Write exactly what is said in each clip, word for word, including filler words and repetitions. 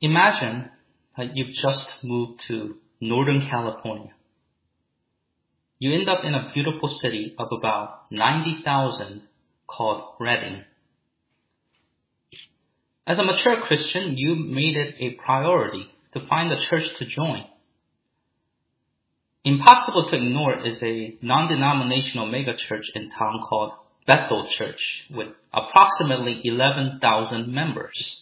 Imagine that you've just moved to Northern California. You end up in a beautiful city of about ninety thousand called Redding. As a mature Christian, you made it a priority to find a church to join. Impossible to Ignore is a non-denominational megachurch in town called Bethel Church with approximately eleven thousand members.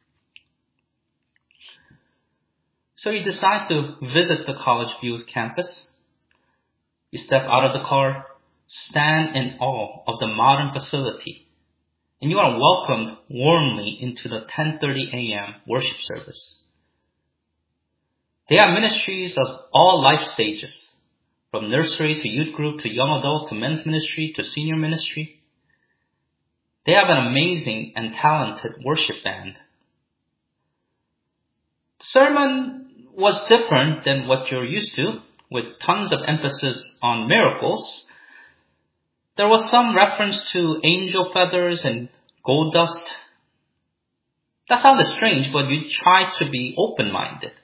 So you decide to visit the College View campus. You step out of the car, stand in awe of the modern facility, and you are welcomed warmly into the ten thirty a.m. worship service. They have ministries of all life stages, from nursery to youth group to young adult to men's ministry to senior ministry. They have an amazing and talented worship band. The sermon was different than what you're used to, with tons of emphasis on miracles. There was some reference to angel feathers and gold dust. That sounded strange, but you tried to be open-minded.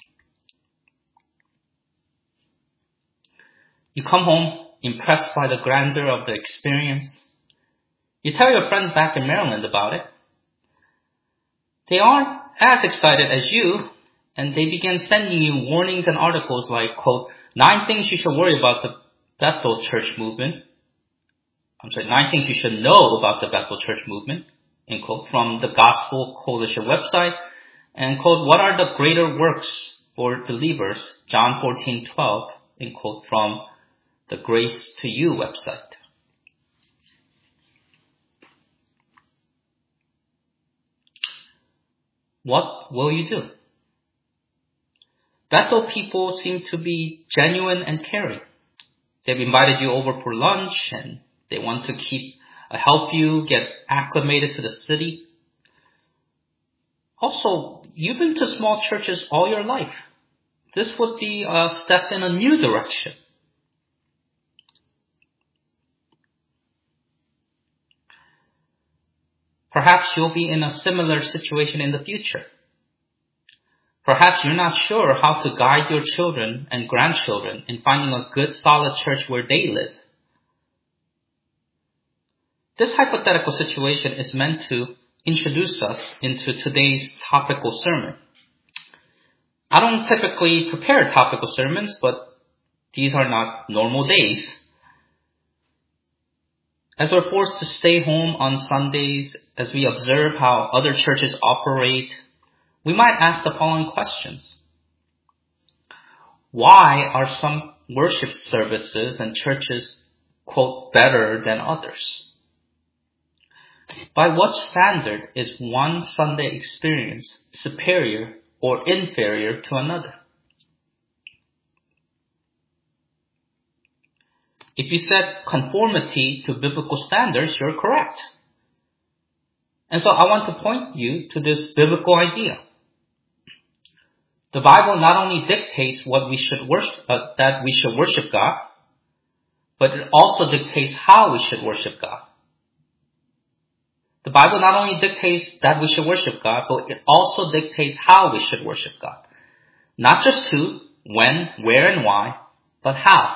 You come home impressed by the grandeur of the experience. You tell your friends back in Maryland about it. They aren't as excited as you, and they begin sending you warnings and articles like, quote, nine things you should worry about the Bethel Church movement. I'm sorry, nine things you should know about the Bethel Church movement, end quote, from the Gospel Coalition website, and quote, what are the greater works for believers, John fourteen twelve, end quote, from the Grace to You website. What will you do? Bethel people seem to be genuine and caring. They've invited you over for lunch and they want to keep uh, help you get acclimated to the city. Also, you've been to small churches all your life. This would be a step in a new direction. Perhaps you'll be in a similar situation in the future. Perhaps you're not sure how to guide your children and grandchildren in finding a good, solid church where they live. This hypothetical situation is meant to introduce us into today's topical sermon. I don't typically prepare topical sermons, but these are not normal days. As we're forced to stay home on Sundays, as we observe how other churches operate, we might ask the following questions. Why are some worship services and churches, quote, better than others? By what standard is one Sunday experience superior or inferior to another? If you said conformity to biblical standards, you're correct. And so I want to point you to this biblical idea. The Bible not only dictates what we should worship, uh, that we should worship God, but it also dictates how we should worship God. The Bible not only dictates that we should worship God, but it also dictates how we should worship God. Not just who, when, where, and why, but how.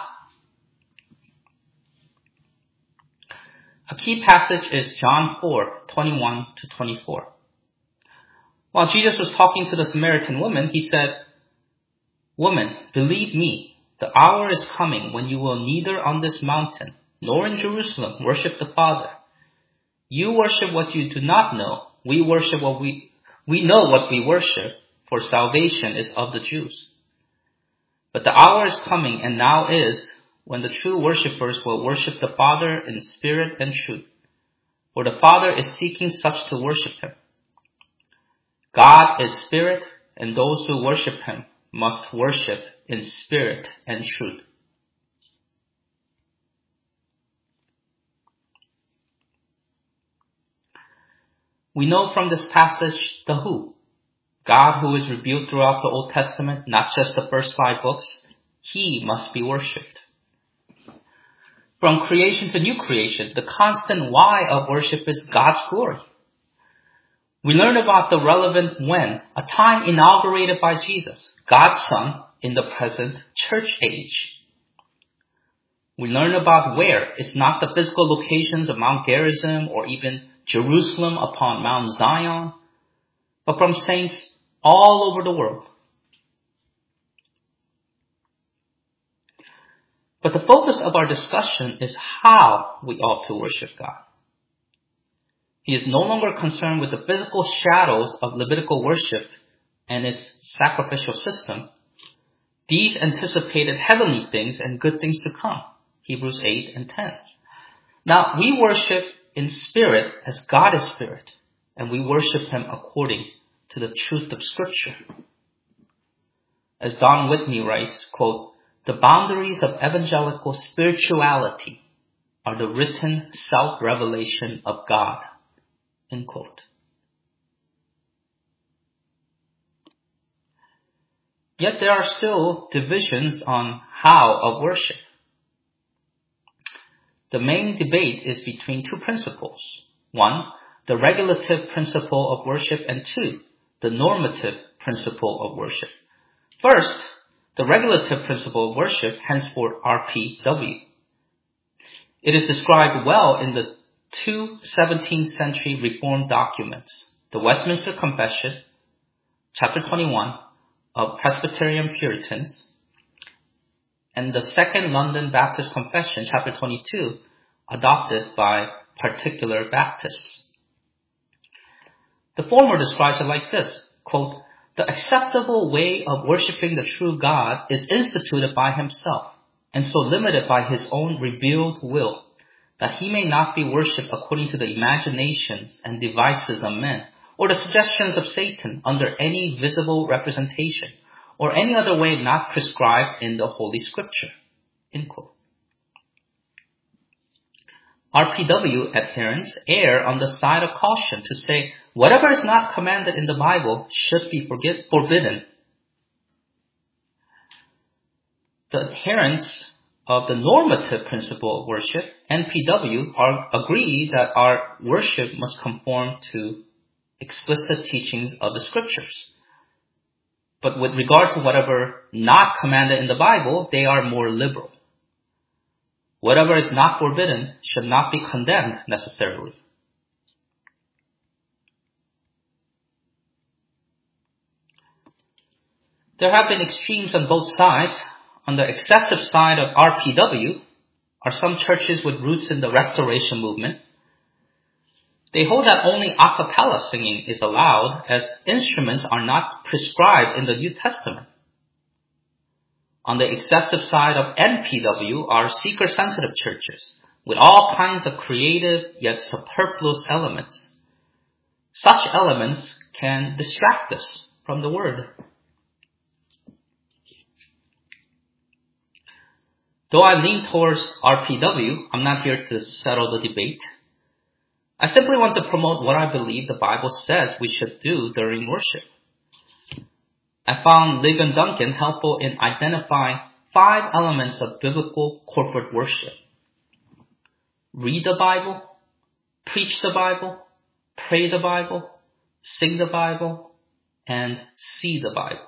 A key passage is John four, twenty-one to twenty-four. While Jesus was talking to the Samaritan woman, he said, Woman, believe me, the hour is coming when you will neither on this mountain nor in Jerusalem worship the Father. You worship what you do not know. We worship what we, we know what we worship, for salvation is of the Jews. But the hour is coming, and now is, when the true worshippers will worship the Father in spirit and truth. For the Father is seeking such to worship him. God is spirit, and those who worship him must worship in spirit and truth. We know from this passage the who. God, who is revealed throughout the Old Testament, not just the first five books, he must be worshipped. From creation to new creation, the constant why of worship is God's glory. We learn about the relevant when, a time inaugurated by Jesus, God's Son, in the present church age. We learn about where. It's not the physical locations of Mount Gerizim or even Jerusalem upon Mount Zion, but from saints all over the world. But the focus of our discussion is how we ought to worship God. He is no longer concerned with the physical shadows of Levitical worship and its sacrificial system. These anticipated heavenly things and good things to come. Hebrews eight and ten. Now, we worship in spirit as God is spirit, and we worship Him according to the truth of Scripture. As Don Whitney writes, quote, "The boundaries of evangelical spirituality are the written self-revelation of God." End quote. Yet there are still divisions on how of worship. The main debate is between two principles. One, the regulative principle of worship, and two, the normative principle of worship. First, the regulative principle of worship, henceforth R P W. It is described well in the two seventeenth century Reformed documents, the Westminster Confession, chapter twenty-one, of Presbyterian Puritans, and the Second London Baptist Confession, chapter twenty-two, adopted by Particular Baptists. The former describes it like this, quote, "The acceptable way of worshiping the true God is instituted by Himself, and so limited by His own revealed will, that He may not be worshipped according to the imaginations and devices of men, or the suggestions of Satan under any visible representation, or any other way not prescribed in the Holy Scripture." End quote. R P W adherents err on the side of caution to say whatever is not commanded in the Bible should be forget, forbidden. The adherents of the normative principle of worship, N P W, are, agree that our worship must conform to explicit teachings of the Scriptures. But with regard to whatever not commanded in the Bible, they are more liberal. Whatever is not forbidden should not be condemned necessarily. There have been extremes on both sides. On the excessive side of R P W are some churches with roots in the Restoration movement. They hold that only a cappella singing is allowed, as instruments are not prescribed in the New Testament. On the excessive side of N P W are seeker-sensitive churches with all kinds of creative yet superfluous elements. Such elements can distract us from the Word. Though I lean towards R P W, I'm not here to settle the debate. I simply want to promote what I believe the Bible says we should do during worship. I found Ligon Duncan helpful in identifying five elements of biblical corporate worship. Read the Bible, preach the Bible, pray the Bible, sing the Bible, and see the Bible.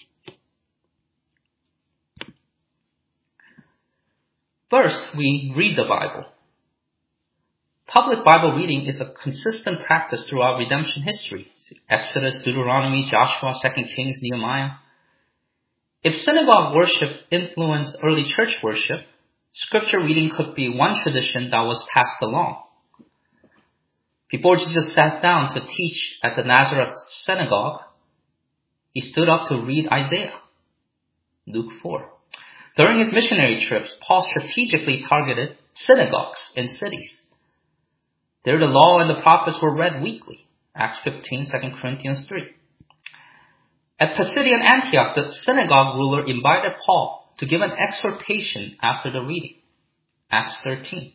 First, we read the Bible. Public Bible reading is a consistent practice throughout redemption history. Exodus, Deuteronomy, Joshua, Second Kings, Nehemiah. If synagogue worship influenced early church worship, scripture reading could be one tradition that was passed along. Before Jesus sat down to teach at the Nazareth synagogue, He stood up to read Isaiah, Luke four. During his missionary trips, Paul strategically targeted synagogues in cities. There the law and the prophets were read weekly, Acts fifteen, Second Corinthians three. At Pisidian Antioch, the synagogue ruler invited Paul to give an exhortation after the reading, Acts thirteen.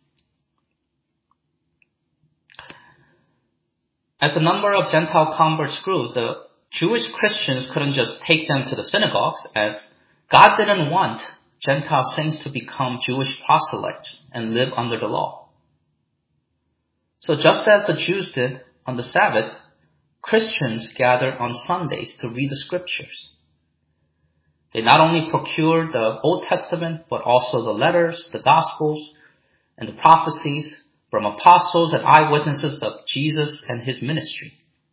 As the number of Gentile converts grew, the Jewish Christians couldn't just take them to the synagogues, as God didn't want Gentile saints to become Jewish proselytes and live under the law. So just as the Jews did on the Sabbath, Christians gather on Sundays to read the scriptures. They not only procure the Old Testament, but also the letters, the Gospels, and the prophecies from apostles and eyewitnesses of Jesus and his ministry.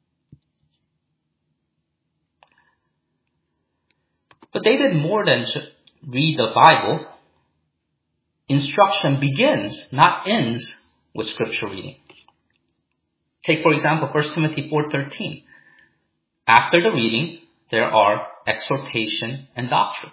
But they did more than just read the Bible. Instruction begins, not ends, with scripture reading. Take, for example, First Timothy four thirteen. After the reading, there are exhortation and doctrine.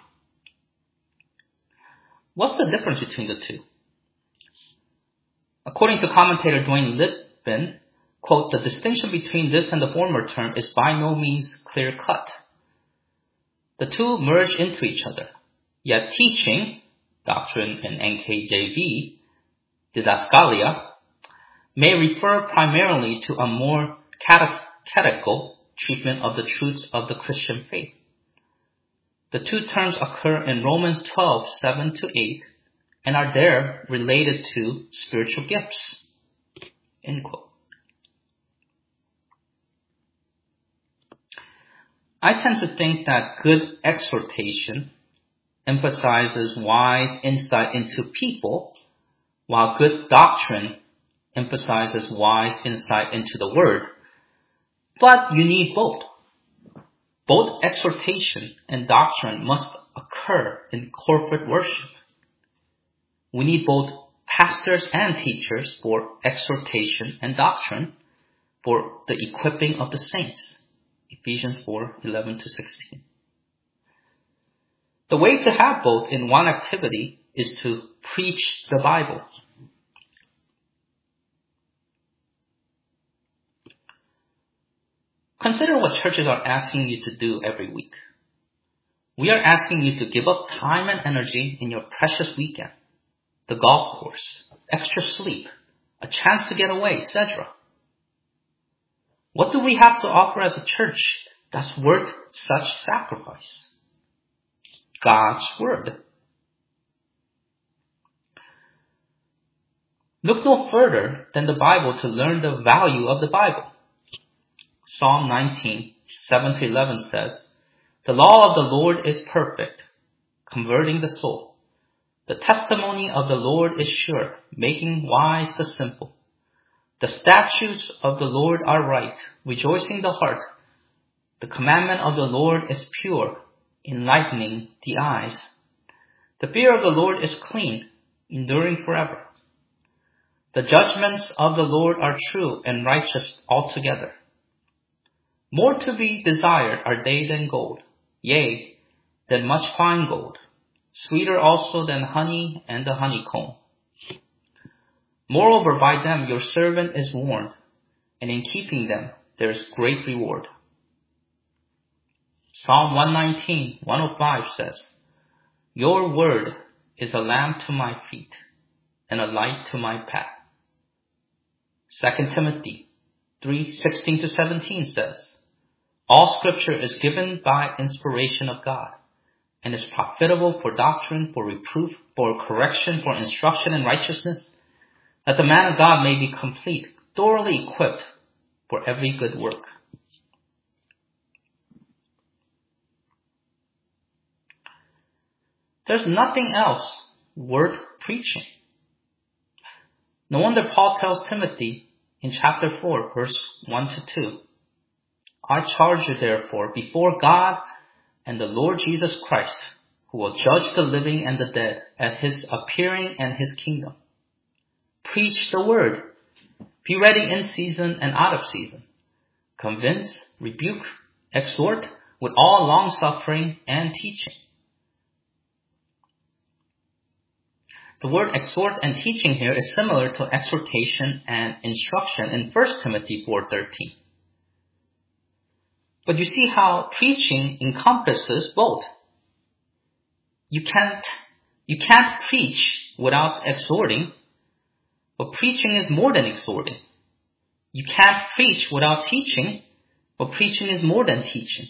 What's the difference between the two? According to commentator Dwayne Litvin, quote, the distinction between this and the former term is by no means clear-cut. The two merge into each other, yet teaching, doctrine in N K J V, didaskalia, may refer primarily to a more catechetical treatment of the truths of the Christian faith. The two terms occur in Romans twelve, seven to eight, and are there related to spiritual gifts. End quote. I tend to think that good exhortation emphasizes wise insight into people, while good doctrine emphasizes wise insight into the Word. But you need both. Both exhortation and doctrine must occur in corporate worship. We need both pastors and teachers for exhortation and doctrine for the equipping of the saints. Ephesians four, eleven to sixteen. The way to have both in one activity is to preach the Bible. Consider what churches are asking you to do every week. We are asking you to give up time and energy in your precious weekend, the golf course, extra sleep, a chance to get away, et cetera. What do we have to offer as a church that's worth such sacrifice? God's Word. Look no further than the Bible to learn the value of the Bible. Psalm nineteen, seven to eleven says, the law of the Lord is perfect, converting the soul. The testimony of the Lord is sure, making wise the simple. The statutes of the Lord are right, rejoicing the heart. The commandment of the Lord is pure, enlightening the eyes. The fear of the Lord is clean, enduring forever. The judgments of the Lord are true and righteous altogether. More to be desired are they than gold, yea, than much fine gold, sweeter also than honey and the honeycomb. Moreover, by them your servant is warned, and in keeping them there is great reward. Psalm one nineteen, one oh five says, your word is a lamp to my feet and a light to my path. Second Timothy three, sixteen to seventeen says, all scripture is given by inspiration of God and is profitable for doctrine, for reproof, for correction, for instruction in righteousness, that the man of God may be complete, thoroughly equipped for every good work. There's nothing else worth preaching. No wonder Paul tells Timothy in chapter four, verse one to two, I charge you therefore before God and the Lord Jesus Christ, who will judge the living and the dead at his appearing and his kingdom. Preach the word. Be ready in season and out of season. Convince, rebuke, exhort with all long-suffering and teaching. The word exhort and teaching here is similar to exhortation and instruction in First Timothy four thirteen. But you see how preaching encompasses both. You can't, you can't preach without exhorting, but preaching is more than exhorting. You can't preach without teaching, but preaching is more than teaching.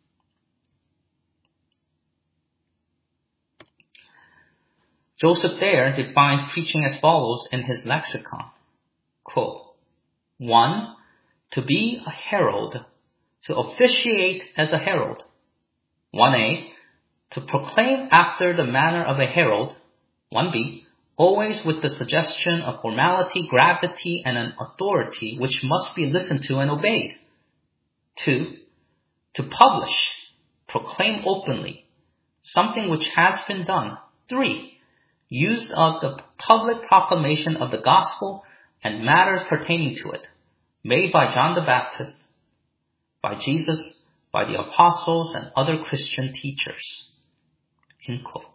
Joseph Thayer defines preaching as follows in his lexicon. Quote, one, to be a herald to officiate as a herald. one A, to proclaim after the manner of a herald. one B, always with the suggestion of formality, gravity, and an authority which must be listened to and obeyed. two, to publish, proclaim openly, something which has been done. three, use of the public proclamation of the gospel and matters pertaining to it, made by John the Baptist, by Jesus, by the apostles, and other Christian teachers. End quote.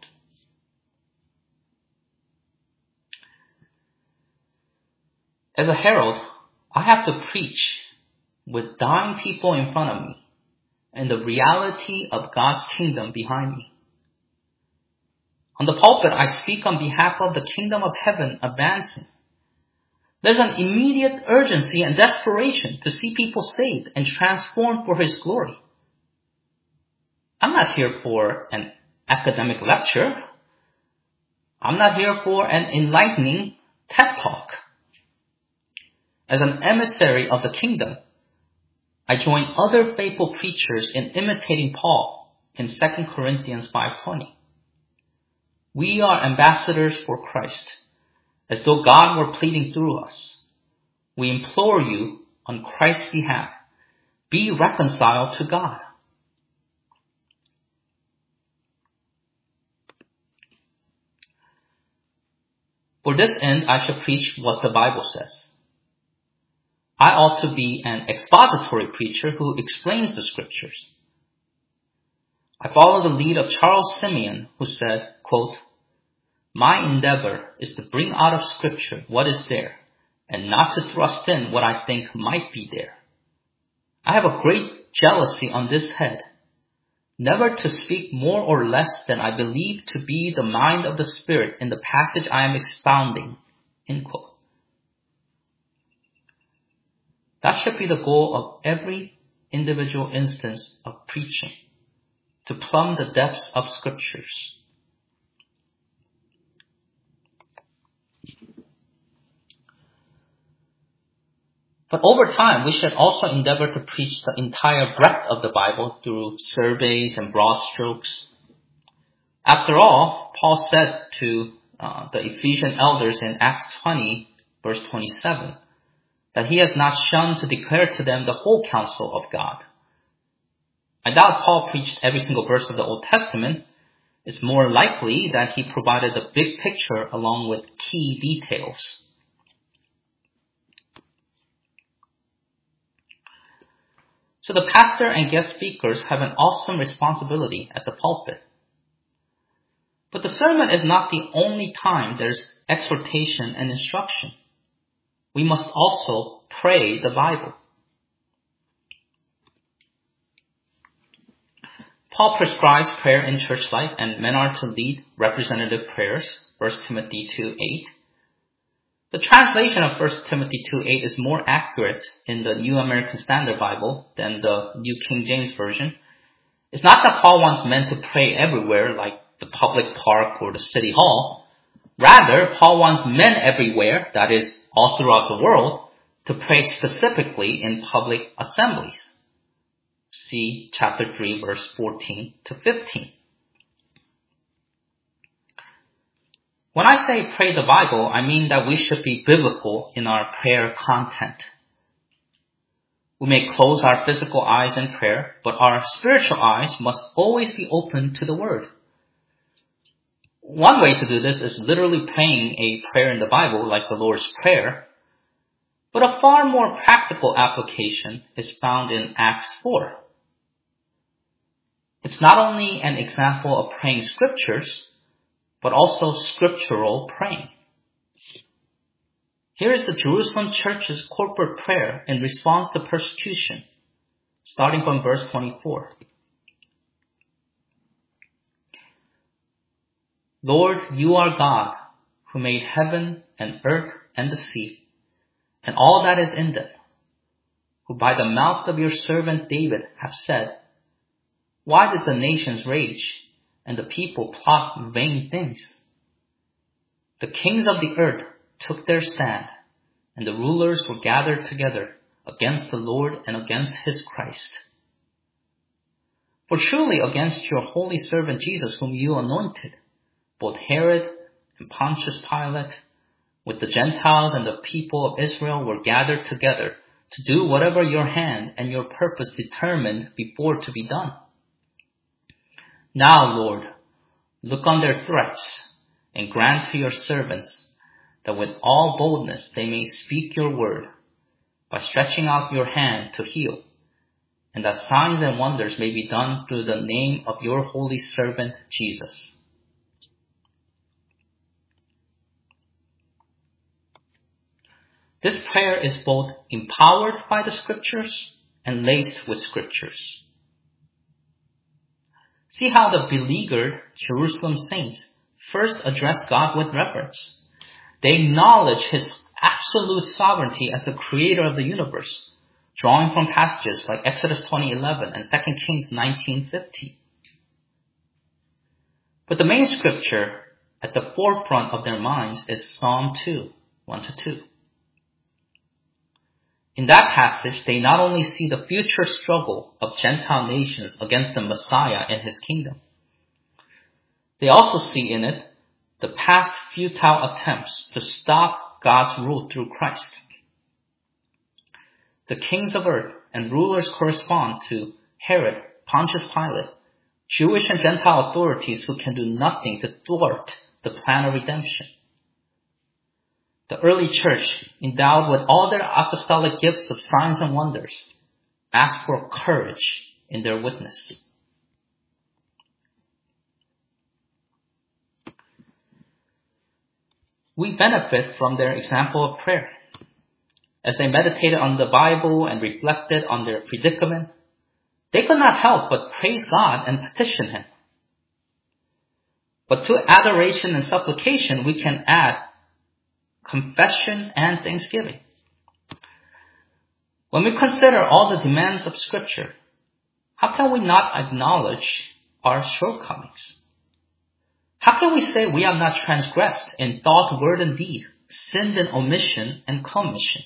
As a herald, I have to preach with dying people in front of me and the reality of God's kingdom behind me. On the pulpit, I speak on behalf of the kingdom of heaven advancing. There's an immediate urgency and desperation to see people saved and transformed for His glory. I'm not here for an academic lecture. I'm not here for an enlightening TED Talk. As an emissary of the kingdom, I join other faithful preachers in imitating Paul in Second Corinthians five twenty. We are ambassadors for Christ, as though God were pleading through us. We implore you on Christ's behalf, be reconciled to God. For this end, I shall preach what the Bible says. I ought to be an expository preacher who explains the scriptures. I follow the lead of Charles Simeon, who said, quote, my endeavor is to bring out of scripture what is there, and not to thrust in what I think might be there. I have a great jealousy on this head, never to speak more or less than I believe to be the mind of the Spirit in the passage I am expounding. End quote. That should be the goal of every individual instance of preaching, to plumb the depths of scriptures. But over time, we should also endeavor to preach the entire breadth of the Bible through surveys and broad strokes. After all, Paul said to uh, the Ephesian elders in Acts twenty, verse twenty-seven, that he has not shunned to declare to them the whole counsel of God. I doubt Paul preached every single verse of the Old Testament. It's more likely that he provided the big picture along with key details. So the pastor and guest speakers have an awesome responsibility at the pulpit. But the sermon is not the only time there's exhortation and instruction. We must also pray the Bible. Paul prescribes prayer in church life, and men are to lead representative prayers, First Timothy two eight. The translation of First Timothy two eight is more accurate in the New American Standard Bible than the New King James Version. It's not that Paul wants men to pray everywhere, like the public park or the city hall. Rather, Paul wants men everywhere, that is, all throughout the world, to pray specifically in public assemblies. See chapter three, verse fourteen to fifteen. When I say pray the Bible, I mean that we should be biblical in our prayer content. We may close our physical eyes in prayer, but our spiritual eyes must always be open to the Word. One way to do this is literally praying a prayer in the Bible like the Lord's Prayer, but a far more practical application is found in Acts four. It's not only an example of praying scriptures, but also scriptural praying. Here is the Jerusalem church's corporate prayer in response to persecution, starting from verse twenty-four. Lord, you are God, who made heaven and earth and the sea, and all that is in them, who by the mouth of your servant David have said, why did the nations rage, and the people plot vain things? The kings of the earth took their stand, and the rulers were gathered together against the Lord and against his Christ. For truly against your holy servant Jesus, whom you anointed, both Herod and Pontius Pilate, with the Gentiles and the people of Israel, were gathered together to do whatever your hand and your purpose determined before to be done. Now, Lord, look on their threats and grant to your servants that with all boldness they may speak your word by stretching out your hand to heal, and that signs and wonders may be done through the name of your holy servant Jesus. This prayer is both empowered by the scriptures and laced with scriptures. See how the beleaguered Jerusalem saints first address God with reverence. They acknowledge his absolute sovereignty as the creator of the universe, drawing from passages like Exodus twenty eleven and Second Kings nineteen fifteen. But the main scripture at the forefront of their minds is Psalm two, one to two. In that passage, they not only see the future struggle of Gentile nations against the Messiah and his kingdom, they also see in it the past futile attempts to stop God's rule through Christ. The kings of earth and rulers correspond to Herod, Pontius Pilate, Jewish and Gentile authorities who can do nothing to thwart the plan of redemption. The early church, endowed with all their apostolic gifts of signs and wonders, asked for courage in their witness. We benefit from their example of prayer. As they meditated on the Bible and reflected on their predicament, they could not help but praise God and petition him. But to adoration and supplication, we can add confession and thanksgiving. When we consider all the demands of Scripture, how can we not acknowledge our shortcomings? How can we say we have not transgressed in thought, word, and deed, sinned in omission and commission?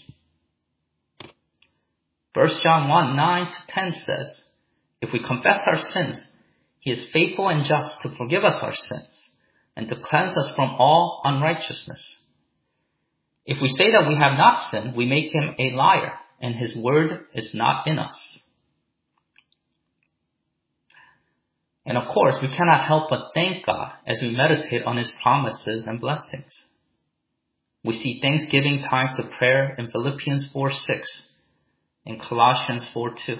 First John one, nine to ten says, if we confess our sins, he is faithful and just to forgive us our sins and to cleanse us from all unrighteousness. If we say that we have not sinned, we make him a liar, and his word is not in us. And of course, we cannot help but thank God as we meditate on his promises and blessings. We see thanksgiving tied to prayer in Philippians four six and Colossians four two.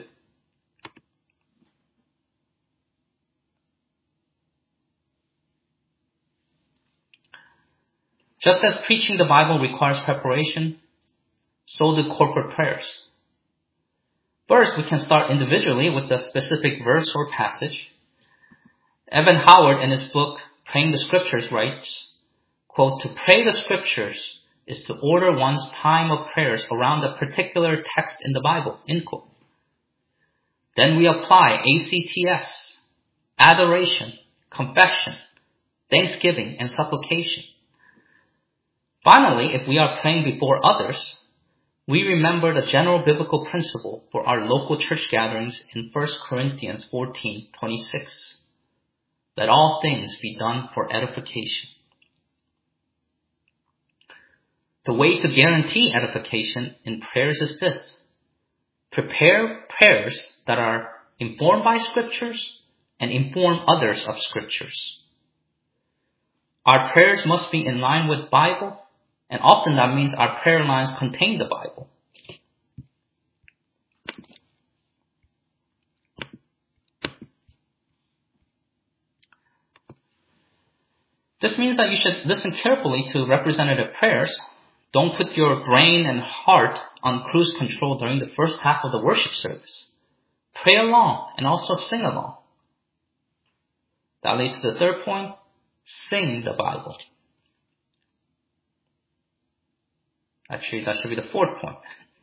Just as preaching the Bible requires preparation, so do corporate prayers. First, we can start individually with the specific verse or passage. Evan Howard, in his book, Praying the Scriptures, writes, quote, to pray the Scriptures is to order one's time of prayers around a particular text in the Bible, end quote. Then we apply A C T S, adoration, confession, thanksgiving, and supplication. Finally, if we are praying before others, we remember the general biblical principle for our local church gatherings in First Corinthians fourteen twenty-six. Let all things be done for edification. The way to guarantee edification in prayers is this. Prepare prayers that are informed by scriptures and inform others of scriptures. Our prayers must be in line with Bible, and often that means our prayer lines contain the Bible. This means that you should listen carefully to representative prayers. Don't put your brain and heart on cruise control during the first half of the worship service. Pray along and also sing along. That leads to the third point, sing the Bible. Actually, that should be the fourth point.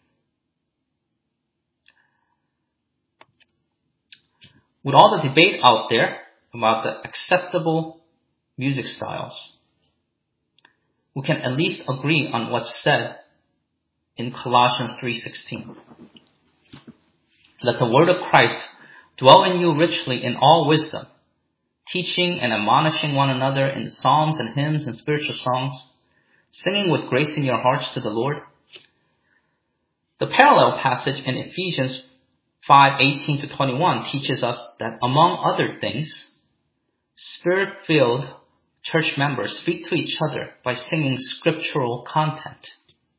With all the debate out there about the acceptable music styles, we can at least agree on what's said in Colossians three sixteen. Let the word of Christ dwell in you richly in all wisdom, teaching and admonishing one another in psalms and hymns and spiritual songs, singing with grace in your hearts to the Lord. The parallel passage in Ephesians five eighteen to twenty-one teaches us that, among other things, Spirit-filled church members speak to each other by singing scriptural content.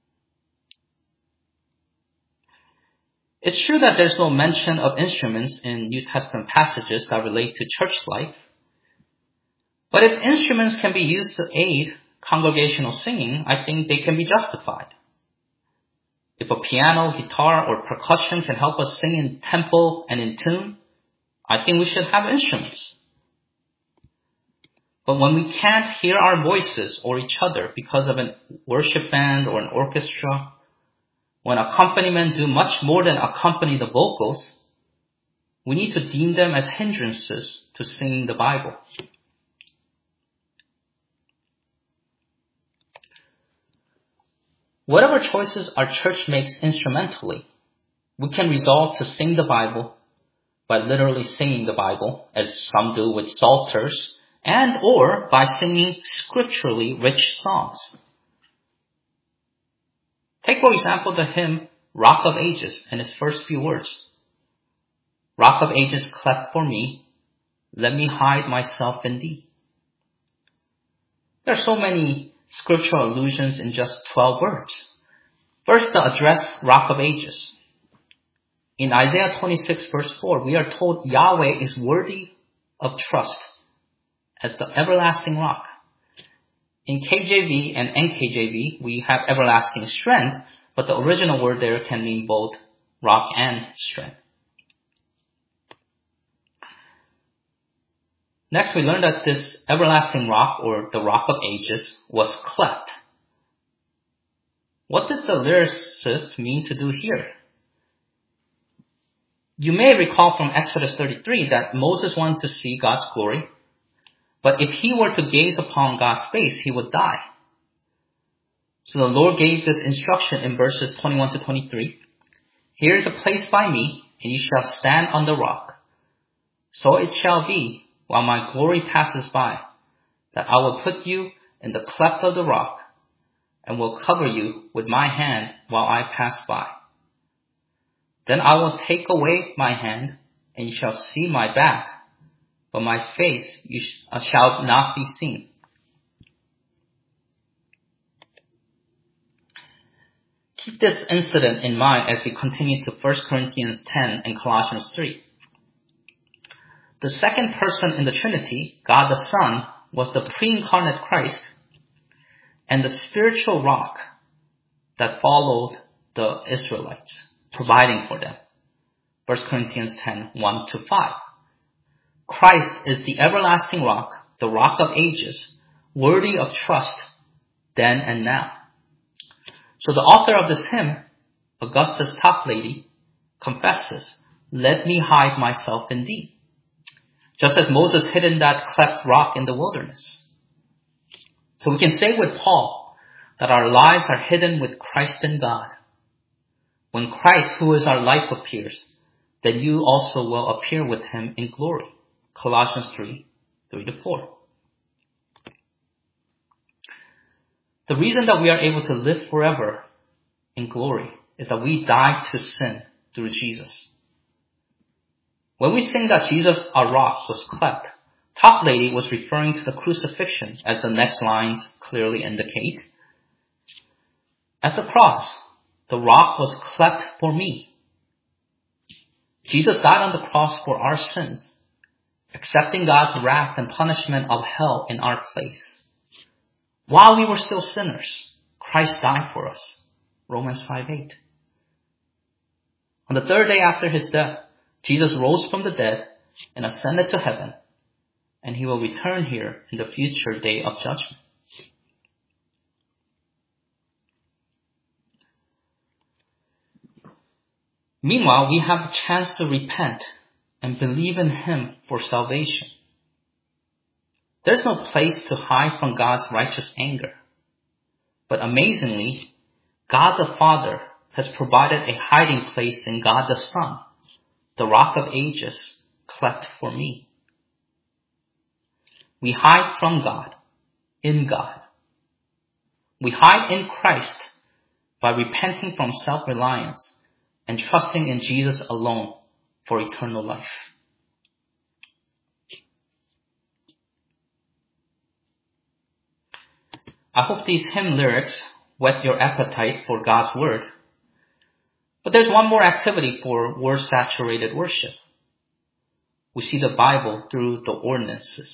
It's true that there's no mention of instruments in New Testament passages that relate to church life. But if instruments can be used to aid congregational singing, I think they can be justified. If a piano, guitar, or percussion can help us sing in tempo and in tune, I think we should have instruments. But when we can't hear our voices or each other because of a worship band or an orchestra, when accompaniment do much more than accompany the vocals, we need to deem them as hindrances to singing the Bible. Whatever choices our church makes instrumentally, we can resolve to sing the Bible by literally singing the Bible, as some do with psalters, and or by singing scripturally rich songs. Take, for example, the hymn Rock of Ages and its first few words. Rock of Ages cleft for me, let me hide myself in thee. There are so many scriptural allusions in just twelve words. First, the address Rock of Ages. In Isaiah twenty-six verse four, we are told Yahweh is worthy of trust as the everlasting rock. In K J V and N K J V, we have everlasting strength, but the original word there can mean both rock and strength. Next, we learned that this everlasting rock, or the rock of ages, was cleft. What did the lyricist mean to do here? You may recall from Exodus thirty-three that Moses wanted to see God's glory, but if he were to gaze upon God's face, he would die. So the Lord gave this instruction in verses twenty-one to twenty-three. Here is a place by me, and you shall stand on the rock. So it shall be, while my glory passes by, that I will put you in the cleft of the rock, and will cover you with my hand while I pass by. Then I will take away my hand, and you shall see my back, but my face you sh- shall not be seen. Keep this incident in mind as we continue to First Corinthians ten and Colossians three. The second person in the Trinity, God the Son, was the pre-incarnate Christ and the spiritual rock that followed the Israelites, providing for them. First Corinthians ten, one to five. Christ is the everlasting rock, the rock of ages, worthy of trust then and now. So the author of this hymn, Augustus Toplady, confesses, let me hide myself in thee. Just as Moses hid in that cleft rock in the wilderness. So we can say with Paul that our lives are hidden with Christ in God. When Christ, who is our life, appears, then you also will appear with him in glory. Colossians three, three to four. The reason that we are able to live forever in glory is that we died to sin through Jesus. When we sing that Jesus, our rock, was cleft, Toplady was referring to the crucifixion, as the next lines clearly indicate. At the cross, the rock was cleft for me. Jesus died on the cross for our sins, accepting God's wrath and punishment of hell in our place. While we were still sinners, Christ died for us. Romans five eight. On the third day after his death, Jesus rose from the dead and ascended to heaven, and he will return here in the future day of judgment. Meanwhile, we have the chance to repent and believe in him for salvation. There's no place to hide from God's righteous anger. But amazingly, God the Father has provided a hiding place in God the Son, the rock of ages, cleft for me. We hide from God, in God. We hide in Christ by repenting from self-reliance and trusting in Jesus alone for eternal life. I hope these hymn lyrics whet your appetite for God's Word. But there's one more activity for word-saturated worship. We see the Bible through the ordinances.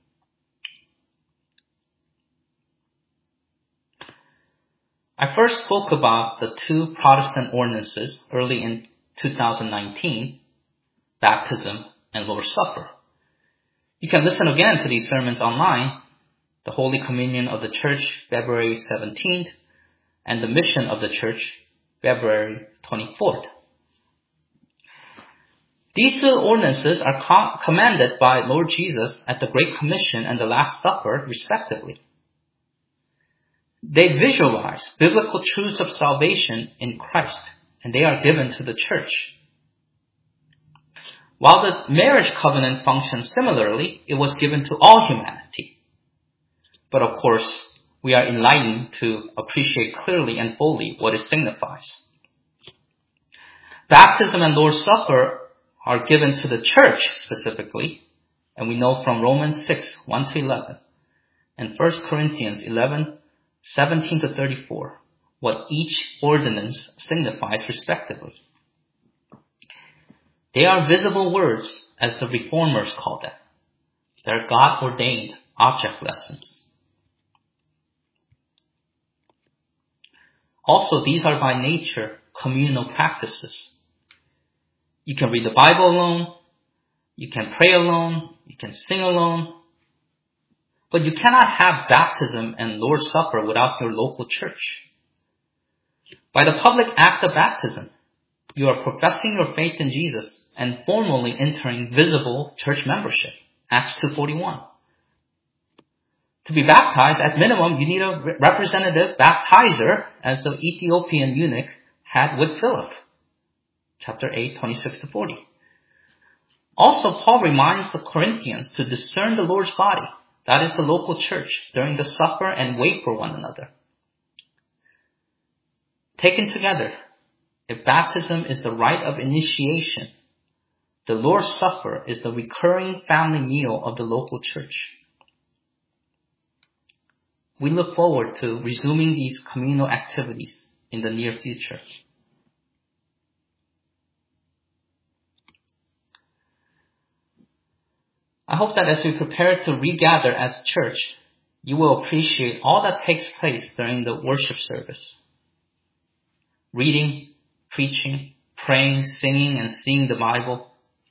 I first spoke about the two Protestant ordinances early in two thousand nineteen, baptism and Lord's Supper. You can listen again to these sermons online, the Holy Communion of the Church, February seventeenth, and the Mission of the Church, February twenty-fourth. These two ordinances are com- commanded by Lord Jesus at the Great Commission and the Last Supper, respectively. They visualize biblical truths of salvation in Christ, and they are given to the church. While the marriage covenant functions similarly, it was given to all humanity. But of course, we are enlightened to appreciate clearly and fully what it signifies. Baptism and Lord's Supper are given to the church specifically, and we know from Romans six, one to eleven, and First Corinthians eleven, seventeen to thirty-four, what each ordinance signifies respectively. They are visible words, as the Reformers call them. They're God-ordained object lessons. Also, these are by nature communal practices. You can read the Bible alone, you can pray alone, you can sing alone, but you cannot have baptism and Lord's Supper without your local church. By the public act of baptism, you are professing your faith in Jesus and formally entering visible church membership, Acts two forty-one. To be baptized, at minimum, you need a representative baptizer, as the Ethiopian eunuch had with Philip, chapter eight, twenty-six to forty. Also, Paul reminds the Corinthians to discern the Lord's body, that is the local church, during the supper and wait for one another. Taken together, if baptism is the rite of initiation, the Lord's Supper is the recurring family meal of the local church. We look forward to resuming these communal activities in the near future. I hope that as we prepare to regather as church, you will appreciate all that takes place during the worship service. Reading, preaching, praying, singing, and seeing the Bible.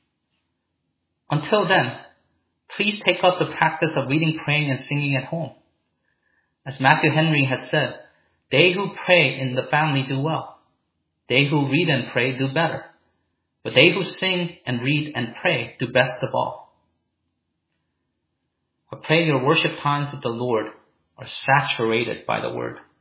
Until then, please take up the practice of reading, praying, and singing at home. As Matthew Henry has said, they who pray in the family do well. They who read and pray do better. But they who sing and read and pray do best of all. I pray your worship times with the Lord are saturated by the Word.